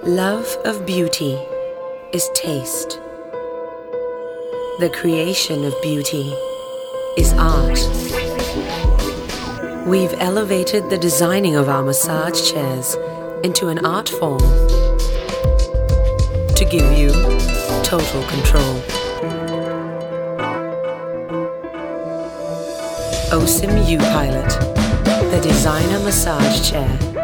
Love of beauty is taste. The creation of beauty is art. We've elevated the designing of our massage chairs into an art form to give you total control. OSIM U-Pilot, the designer massage chair.